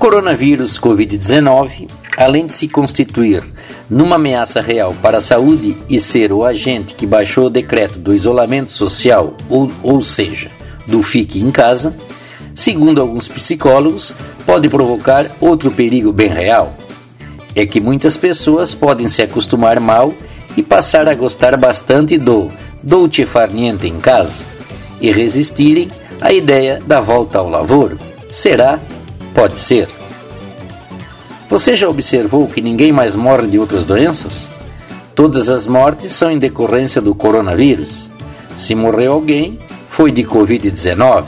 coronavírus Covid-19, além de se constituir numa ameaça real para a saúde e ser o agente que baixou o decreto do isolamento social, ou seja, do fique em casa, segundo alguns psicólogos, pode provocar outro perigo bem real. É que muitas pessoas podem se acostumar mal e passar a gostar bastante do dolce far niente em casa e resistirem à ideia da volta ao lavoro. Será? Pode ser. Você já observou que ninguém mais morre de outras doenças? Todas as mortes são em decorrência do coronavírus. Se morreu alguém, foi de Covid-19.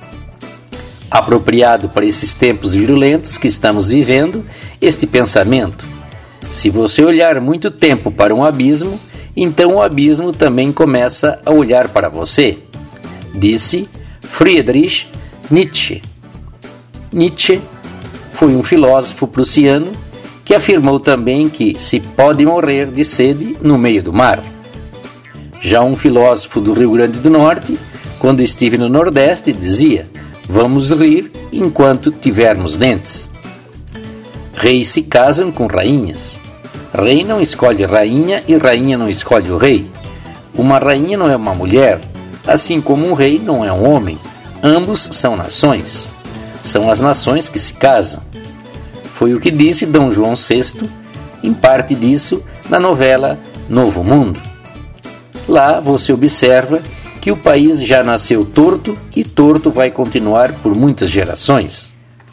Apropriado para esses tempos virulentos que estamos vivendo, este pensamento: se você olhar muito tempo para um abismo, então o abismo também começa a olhar para você, disse Friedrich Nietzsche. Nietzsche foi um filósofo prussiano que afirmou também que se pode morrer de sede no meio do mar. Já um filósofo do Rio Grande do Norte, quando estive no Nordeste, dizia: vamos rir enquanto tivermos dentes. Reis se casam com rainhas. Rei não escolhe rainha e rainha não escolhe o rei. Uma rainha não é uma mulher, assim como um rei não é um homem. Ambos são nações. São as nações que se casam. Foi o que disse Dom João VI, em parte disso, na novela Novo Mundo. Lá você observa que o país já nasceu torto e torto vai continuar por muitas gerações.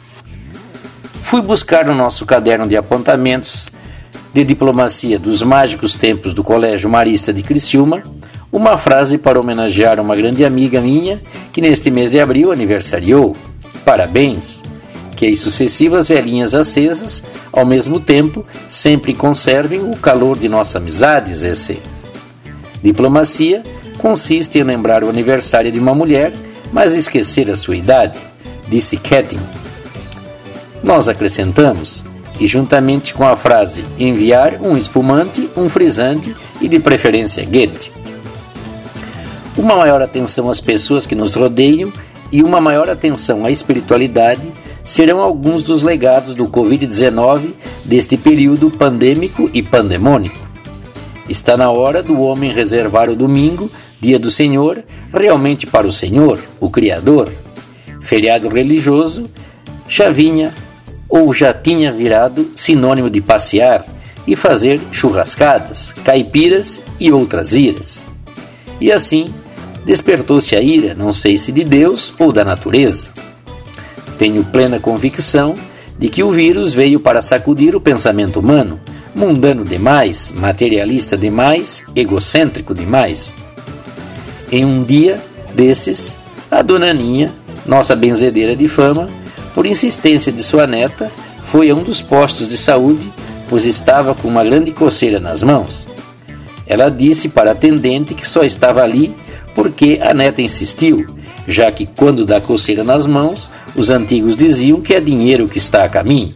Fui buscar no nosso caderno de apontamentos de diplomacia dos mágicos tempos do Colégio Marista de Criciúma uma frase para homenagear uma grande amiga minha que neste mês de abril aniversariou. Parabéns! Que as sucessivas velhinhas acesas, ao mesmo tempo, sempre conservem o calor de nossa amizade, Zé. Diplomacia consiste em lembrar o aniversário de uma mulher, mas esquecer a sua idade, disse Keating. Nós acrescentamos, e juntamente com a frase enviar um espumante, um frisante e de preferência Goethe. Uma maior atenção às pessoas que nos rodeiam e uma maior atenção à espiritualidade serão alguns dos legados do Covid-19 deste período pandêmico e pandemônico. Está na hora do homem reservar o domingo, dia do Senhor, realmente para o Senhor, o Criador. Feriado religioso já vinha ou já tinha virado sinônimo de passear e fazer churrascadas, caipiras e outras iras. E assim, despertou-se a ira, não sei se de Deus ou da natureza. Tenho plena convicção de que o vírus veio para sacudir o pensamento humano, mundano demais, materialista demais, egocêntrico demais. Em um dia desses, a dona Aninha, nossa benzedeira de fama, por insistência de sua neta, foi a um dos postos de saúde, pois estava com uma grande coceira nas mãos. Ela disse para a atendente que só estava ali porque a neta insistiu, já que quando dá coceira nas mãos, os antigos diziam que é dinheiro que está a caminho.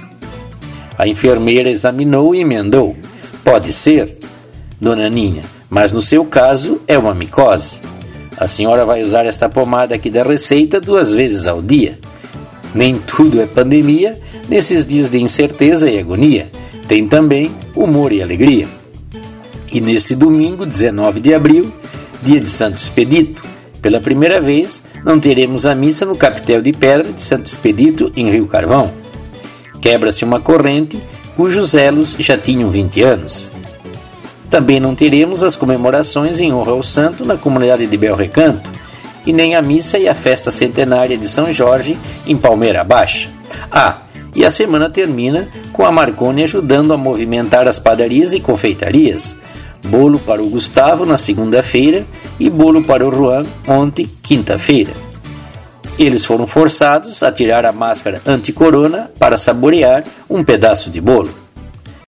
A enfermeira examinou e emendou: pode ser, dona Aninha, mas no seu caso é uma micose. A senhora vai usar esta pomada aqui da receita 2 vezes ao dia. Nem tudo é pandemia nesses dias de incerteza e agonia. Tem também humor e alegria. E neste domingo, 19 de abril, dia de Santo Expedito, pela primeira vez, não teremos a missa no capitel de pedra de Santo Expedito, em Rio Carvão. Quebra-se uma corrente cujos elos já tinham 20 anos. Também não teremos as comemorações em honra ao santo na comunidade de Bel Recanto, e nem a missa e a festa centenária de São Jorge em Palmeira Baixa. E a semana termina com a Marconi ajudando a movimentar as padarias e confeitarias. Bolo para o Gustavo na segunda-feira e bolo para o Juan ontem, quinta-feira. Eles foram forçados a tirar a máscara anti-corona para saborear um pedaço de bolo.